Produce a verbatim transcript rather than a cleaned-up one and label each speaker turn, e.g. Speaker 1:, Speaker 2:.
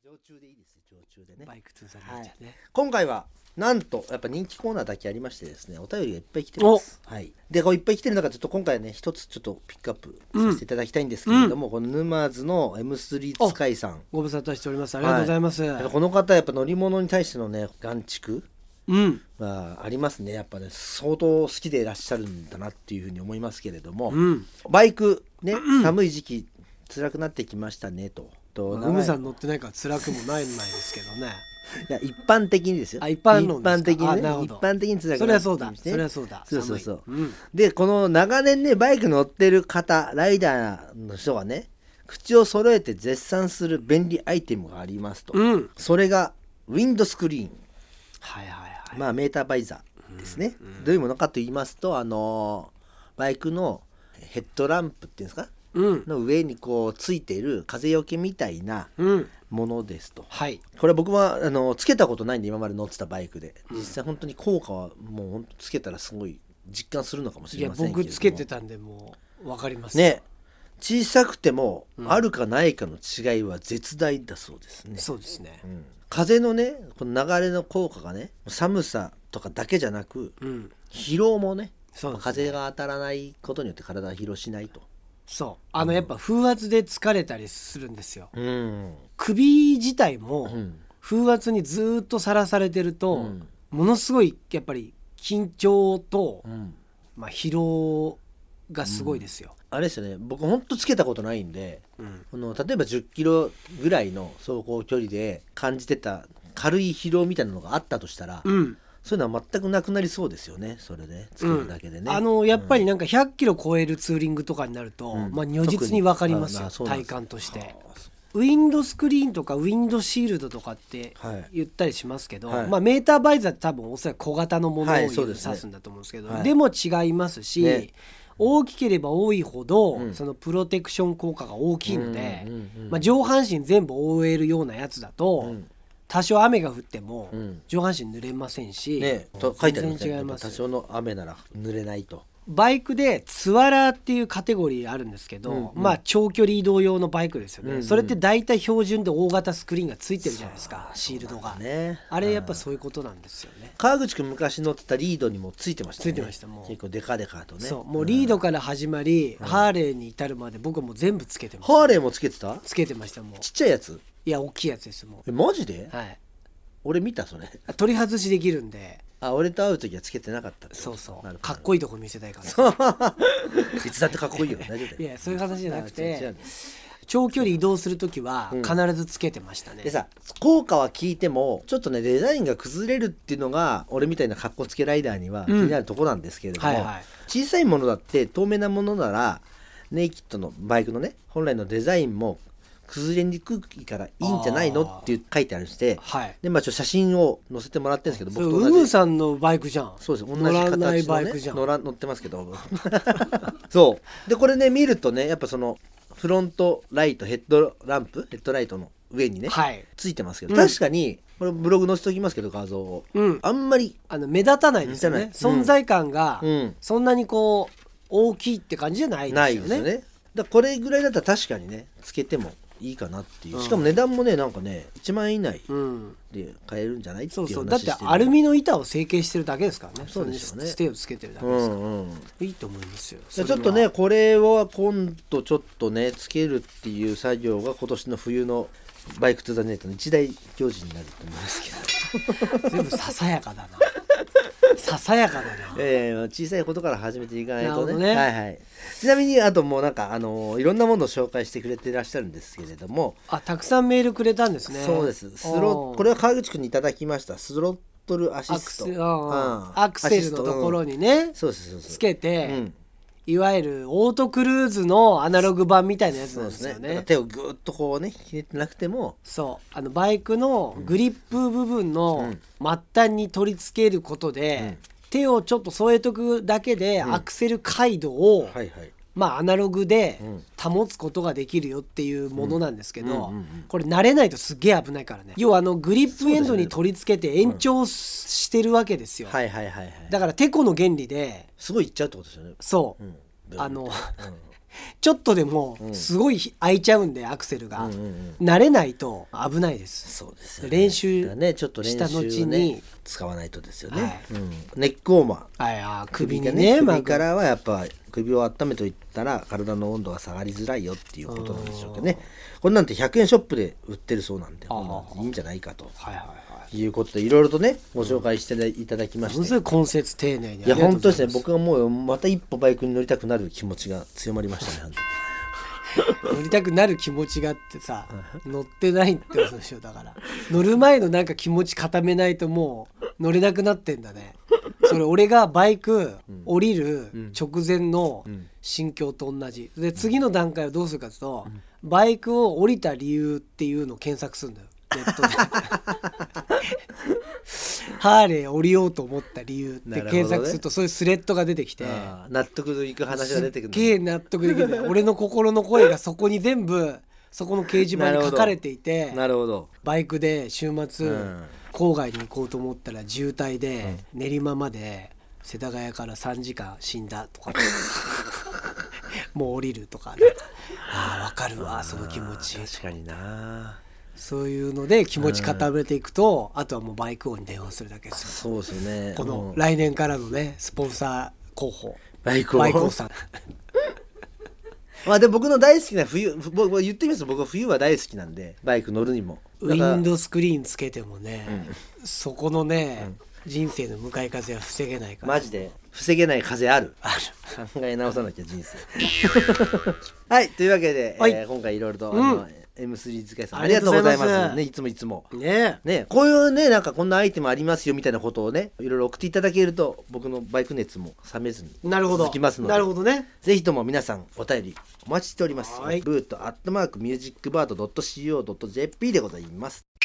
Speaker 1: 常駐でいいですよ、常駐でね。
Speaker 2: バイク通されちゃうね、はい、
Speaker 1: 今回はなんとやっぱ人気コーナーだけありましてですね、お便りがいっぱい来てます。はい。でこういっぱい来てる中、ちょっと今回ね一つちょっとピックアップさせていただきたいんですけれども、うん、この沼津の エムスリー 使いさん、
Speaker 2: ご無沙汰しております。ありがとうございます。
Speaker 1: はい、この方やっぱ乗り物に対してのね眼蓄、
Speaker 2: うん、
Speaker 1: まあ、ありますね。やっぱね相当好きでいらっしゃるんだなっていうふうに思いますけれども、
Speaker 2: うん、
Speaker 1: バイクね、うん、寒い時期辛くなってきましたねと。
Speaker 2: うむさん乗ってないから辛くもないんですけどね。
Speaker 1: いや一般的にですよ。
Speaker 2: あ一般論ですか。
Speaker 1: 一般的にね、一般的に辛くなってきて、ね、
Speaker 2: それはそうだそれはそうだ。
Speaker 1: そうそうそう、
Speaker 2: うん、
Speaker 1: でこの長年ねバイク乗ってる方、ライダーの人がね口を揃えて絶賛する便利アイテムがありますと、
Speaker 2: うん、
Speaker 1: それがウィンドスクリーン、
Speaker 2: はいはいはい、
Speaker 1: まあメーターバイザーですね、
Speaker 2: うんうん、
Speaker 1: どういうものかと言いますと、あのー、バイクのヘッドランプっていうんですか、
Speaker 2: うん、
Speaker 1: の上にこうついている風よけみたいなものですと、
Speaker 2: うん、はい、
Speaker 1: これ僕はあのつけたことないんで今まで乗ってたバイクで、実際本当に効果はもう本当つけたらすごい実感するのかもしれませんけれども、
Speaker 2: いや僕つけてたんでもう分かります
Speaker 1: ね。小さくてもあるかないかの違いは絶大だそうですね、
Speaker 2: うん、そうですね、
Speaker 1: うん、風のねこの流れの効果がね寒さとかだけじゃなく、うん、疲労も ね, そうですね、風が当たらないことによって体が疲労しないと。
Speaker 2: そうあの、うん、やっぱ風圧で疲れたりするんですよ、
Speaker 1: うん、
Speaker 2: 首自体も風圧にずっとさらされてると、うん、ものすごいやっぱり緊張と、うん、まあ、疲労がすごいですよ、
Speaker 1: うん、あれですよね、僕ほんとつけたことないんで、うん、この例えばじゅっキロぐらいの走行距離で感じてた軽い疲労みたいなのがあったとしたら、うん、そういうのは全くなくなりそうですよね、それでつけるだけでね、
Speaker 2: うん、あのやっぱりなんかひゃっキロ超えるツーリングとかになると、うん、まあ、如実に分かりますよ、体感として。ウィンドスクリーンとかウィンドシールドとかって言ったりしますけど、はい、まあ、メーターバイザーって多分おそらく小型のものを指すんだと思うんですけど、はい、でも違いますし、ね、大きければ多いほど、うん、そのプロテクション効果が大きいので、うんうんうん、まあ、上半身全部覆えるようなやつだと、うん、多少雨が降っても上半身濡れませんし、
Speaker 1: ね、と書いてありますね、多少の雨なら濡れないと。
Speaker 2: バイクでツアラーっていうカテゴリーあるんですけど、うんうん、まあ長距離移動用のバイクですよね、うんうん、それって大体標準で大型スクリーンがついてるじゃないですか、シールドが、ね、あれやっぱそういうことなんですよね。
Speaker 1: 川口くん昔乗ってたリードにもついてましたね。
Speaker 2: ついてました。もう
Speaker 1: 結構デカデカとね。そう
Speaker 2: もうリードから始まり、うん、ハーレーに至るまで僕はもう全部つけてました、
Speaker 1: ハーレーもつけてた？
Speaker 2: つけてました。もう
Speaker 1: ちっちゃいやつ？
Speaker 2: いや大きいやつです。もう
Speaker 1: えマジで？
Speaker 2: はい。
Speaker 1: 俺見たそれ。
Speaker 2: 取り外しできるんで。
Speaker 1: あ、俺と会う時はつけてなかったって。
Speaker 2: そうそうかっこいいとこ見せたいから
Speaker 1: いつだってかっこいいよ。大丈夫。
Speaker 2: いやそういう話じゃなくて長距離移動する時は必ずつけてましたね、うん、
Speaker 1: でさ効果は聞いてもちょっとねデザインが崩れるっていうのが俺みたいなかっこつけライダーには気になるとこなんですけれども、うんはいはい、小さいものだって透明なものならネイキッドのバイクのね本来のデザインも崩れにくいからいいんじゃないのって書いてあるして、はい、でまあちょっと写真を載せてもらってるんですけど、
Speaker 2: 僕と同じウムさんのバイクじゃん。
Speaker 1: そうです、同じ
Speaker 2: 形の、ね、
Speaker 1: 乗らないバイクじゃん。乗ら乗ってますけどそうでこれね見るとねやっぱそのフロントライトヘッドランプヘッドライトの上にね、はい、ついてますけど、うん、確かにこれブログ載せておきますけど画像を、うん、あんまり
Speaker 2: あの目立たないですよね、うん、存在感がそんなにこう大きいって感じじゃないですよね。
Speaker 1: ないですよね。だこれぐらいだったら確かにねつけてもいいかなっていう、しかも値段もねなんかねいちまんえん以内で買えるんじゃないっていう話してる、
Speaker 2: そうそうだってアルミの板を成形してるだけですからね。
Speaker 1: そうですよね。
Speaker 2: ステをつけてるだけですから、うんうん、いいと思いますよ。
Speaker 1: ちょっとねこれは今度ちょっとねつけるっていう作業が今年の冬のバイクトゥザネットの一大行事になると思いますけど
Speaker 2: 全部ささやかだなささやかだな、
Speaker 1: えー、小さいことから始めていかないと ね,
Speaker 2: ね、
Speaker 1: はいはい、ちなみにあともうなんかあのいろんなものを紹介してくれていらっしゃるんですけれども、
Speaker 2: あたくさんメールくれたんですね。
Speaker 1: そうです。スロこれは川口くんにいただきましたスロットルアシスト、
Speaker 2: アクセ、うん、アクセルのところにね、うん、そうそうそうそうつけて、うん、いわゆるオートクルーズのアナログ版みたいなやつなんですよね。そうですね。
Speaker 1: 手をぐーっとこうねひねってなくても、
Speaker 2: そうあのバイクのグリップ部分の末端に取り付けることで、うん、手をちょっと添えとくだけでアクセル回路を、うんはいはいまあ、アナログで保つことができるよっていうものなんですけど、うんうんうんうん、これ慣れないとすっげえ危ないからね。要はあのグリップエンドに取り付けて延長してるわけですよ、うんはいはいはいはい、だからテコの原理です
Speaker 1: ごいいっちゃうってことですよね。
Speaker 2: そう、うん、あの、うん、 ちょっとでもすごい開いちゃうんで、アクセルが、うんうんうん、慣れないと危ないです。
Speaker 1: そうですよね、
Speaker 2: 練習
Speaker 1: ね、ちょっと練習
Speaker 2: した後に、
Speaker 1: ね、使わないとですよね、はい、うん、ネックウォーマー、
Speaker 2: はい、あ首にね、
Speaker 1: 首からはやっぱ首を温めといったら体の温度が下がりづらいよっていうことなんでしょうけどね。これなんてひゃくえんショップで売ってるそうなんで、いいんじゃないかと、はいはいはい、いうことでいろいろとねご紹介していただきまして、
Speaker 2: ものすごい根節丁寧に、
Speaker 1: いや本当ですね、僕はもうまた一歩バイクに乗りたくなる気持ちが強まりましたね。
Speaker 2: 乗りたくなる気持ちがあってさ、乗ってないってことでしょ。だから乗る前のなんか気持ち固めないともう乗れなくなってんだね。それ俺がバイク降りる直前の心境と同じで、次の段階はどうするかというと、バイクを降りた理由っていうのを検索するんだよ、ネットで。ハーレー降りようと思った理由って検索すると、そういうスレッドが出てきて、
Speaker 1: 納得のいく話が出てくる。
Speaker 2: すっげえ納得できる。俺の心の声がそこに全部そこの掲示板に書かれていて、
Speaker 1: なるほど。
Speaker 2: バイクで週末、うん、郊外に行こうと思ったら渋滞で練馬まで世田谷からさんじかん死んだとかもう降りるとか、なんかあー分かるわその気持ち。
Speaker 1: 確かにな。
Speaker 2: そういうので気持ち固めていくと、うん、あとはもうバイク王に電話するだけですよ。
Speaker 1: そうですよね。
Speaker 2: この来年からのねスポンサー候補
Speaker 1: バイク王、
Speaker 2: バイク王さん。
Speaker 1: まあでも僕の大好きな冬、僕言ってみますと僕は冬は大好きなんで、バイク乗るにも
Speaker 2: ウィンドスクリーンつけてもね、うん、そこのね、うん、人生の向かい風は防げないから。
Speaker 1: マジで防げない風ある
Speaker 2: あ
Speaker 1: る考え直さなきゃ人生。はいというわけで、はい、えー、今回いろいろと、うん、あの エムスリー 使いさんありがとうございますね。いつもいつもねね、こういうねなんかこんなアイテムありますよみたいなことをねいろいろ送っていただけると僕のバイク熱も冷めずに続きますので、
Speaker 2: なるほどね、
Speaker 1: ぜひとも皆さんお便りお待ちしております。ブートアットマークミュージックバードドットシーオードットジェーピー でございます。